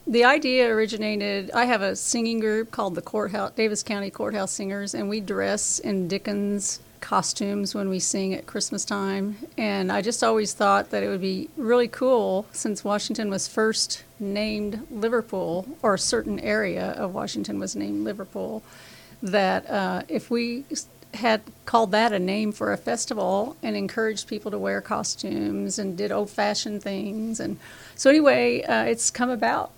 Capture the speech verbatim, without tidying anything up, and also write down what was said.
the idea originated, I have a singing group called the Courthouse, Davis County Courthouse Singers, and we dress in Dickens costumes when we sing at Christmas time. And I just always thought that it would be really cool, since Washington was first named Liverpool, or a certain area of Washington was named Liverpool, that uh, if we had called that a name for a festival and encouraged people to wear costumes and did old-fashioned things. And so anyway, uh, it's come about